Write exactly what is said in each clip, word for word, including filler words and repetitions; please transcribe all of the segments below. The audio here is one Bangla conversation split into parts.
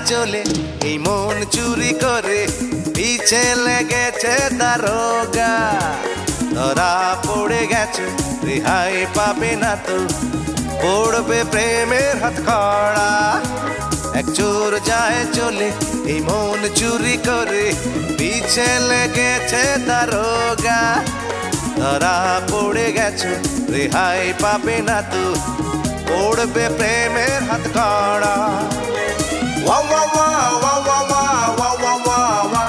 চলে এই মন চুরি করে পিছে লেগেছে দারোগা। ধরা পড়ে গেছে রেহাই পাবে না তো, পড়বে প্রেমের হাতকড়া। এক চোর যায় চলে এই মন চুরি করে পিছে লেগেছে দারোগা। ধরা পড়ে গেছে রেহাই পাবে না তো, পড়বে প্রেমের হাতকড়া। ওয়া ওয়া ওয়া ওয়া ওয়া ওয়া ওয়া ওয়া ওয়া ওয়া।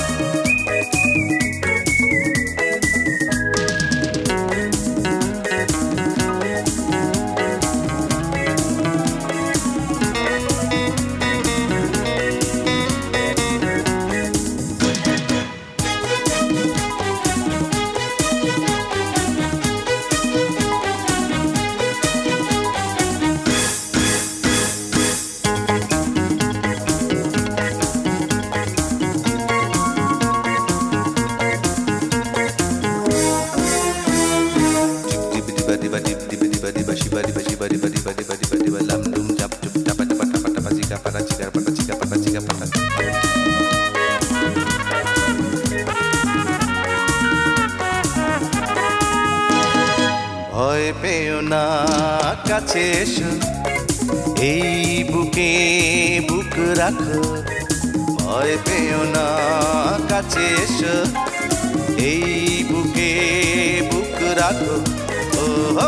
ভয় পেও না কাছে এসো, এই বুকে বুক রাখো। ভয় পেও না কাছে এসো, এই বুকে বুক রাখো। ও হো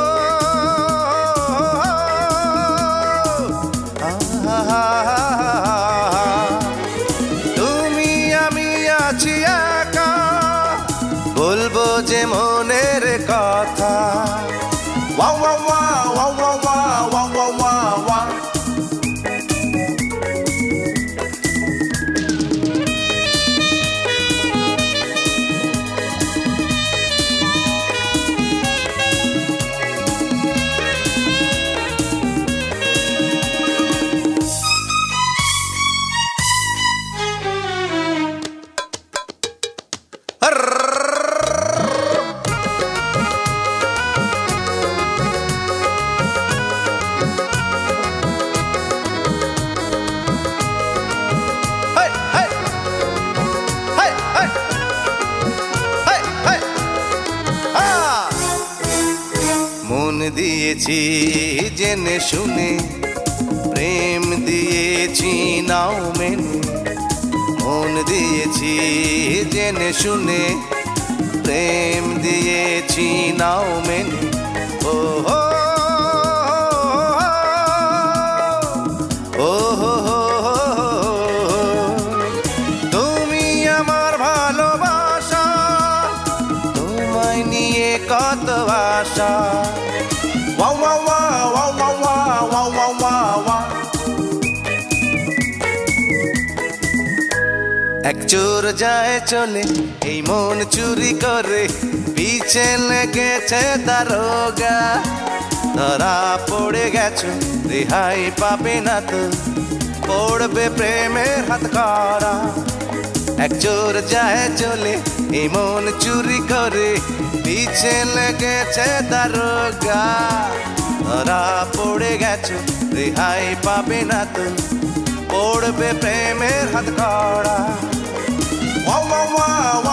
তুমি আমি আছি একা, বলবো যে মনের কথা। ওয়া ওয়া ওয়া ওয়া ওয়া ওয়া ওয়া ওয়া ওয়া ওয়া। মন দিয়েছি জেনে শুনে, প্রেম দিয়েছি নাও মেনে। মন দিয়েছি জেনে শুনে, প্রেম দিয়েছি নাও মেনে। ও হো ও হো তুমি আমার ভালোবাসা, তোমায় নিয়ে কত আশা। ওয়া ওয়া ওয়া ওয়া ওয়া ওয়া ওয়া ওয়া ওয়া। এক চোর যায় চলে এই মন চুরি করে পিছে লেগেছে দারোগা। ধরা পড়ে গেছো রেহাই পাবে না তো, পড়বে প্রেমের হাতকড়া। এক চোর যায় চলে এই মন চুরি করে পিছে লেগেছে দারোগা। ধরা পড়ে গেছো রেহাই পাবে না তো, পড়বে প্রেমের হাতকড়া। ওয়া ওয়া ওয়া